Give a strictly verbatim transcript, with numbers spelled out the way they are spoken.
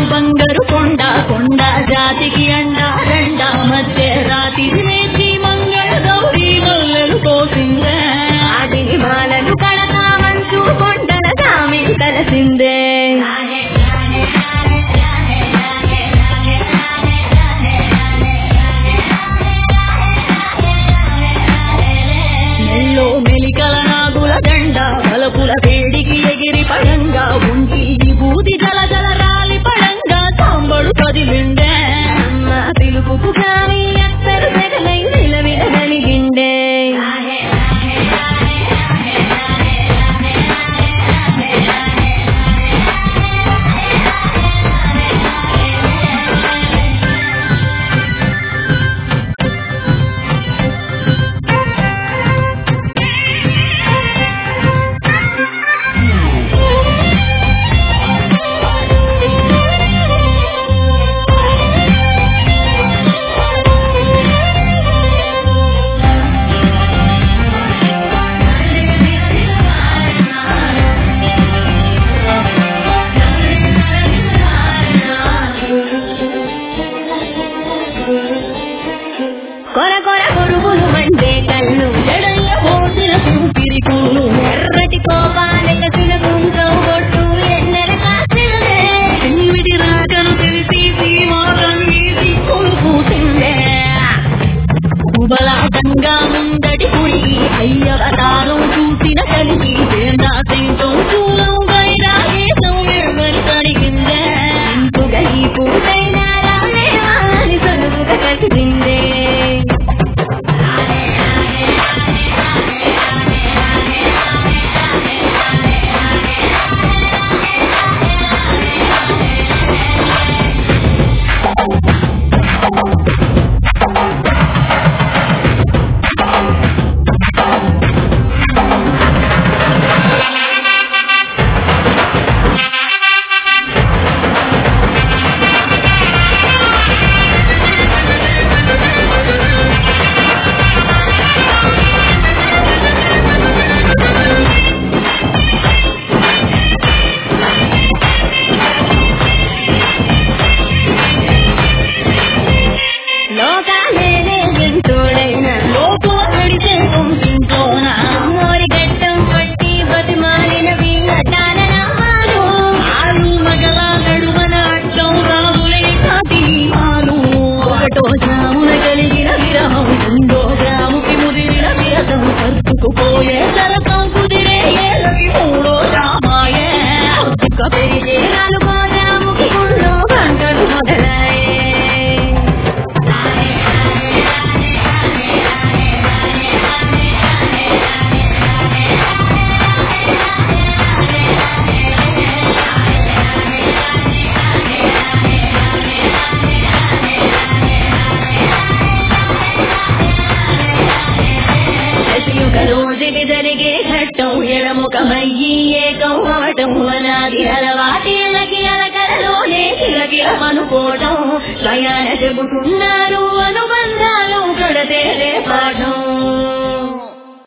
బంగారు కొండ కొండ జాతికి అండ రండ మధ్య రాతి వేసి మంగళ గౌరీ మల్లెలు కోసిందే ఆదిని మాలను కడతా మంచు కొండల సామి కలిసిందే నెల్లో మెలికల నాగుల దండ బలపుల వేడికి ఎగిరి పడంగా ఉండి బూది జల జల రాలి పడంగా సాంబడు కదిలిండే అమ్మ పిలుపుకు కాని ఎత్తరు సెగలై నిలవిల నలిగిండే కొర కొర కొరుగులు మండే కళ్ళు జడయ్య పోసిన కూపిరి కూలు ఎర్రటి కోపాలక చినకుంటూ కొట్టు ఎన్నెల కాసిల్దే ఎనిమిది రాకను తెలిసి సీమారం వీసి కొడుకుసిందే కుబలాటంగా ముందటి కుడి అయ్యవతారం చూసిన కలిసి సేనాసింతో చూలం వైరాగేశం నిర్మని కడిగిందే ఇంపుగా ఈ పూటైనా రానే వాని సనుగుగా కలిసిందే పోయే సరసం కుదిరే ఏలకి మూడో రామాయే పెరిగే నాలుగో జాముకి గుళ్ళో గంటలు మొదలాయే రోజుకి జరిగే ఘట్టం ఎడముఖమయ్యి ఏకం అవటం అనాది అలవాటేళ్ళకి అలకలలోనే కిలకిలమనుకోవటం స్వయాన చెబుతున్నారు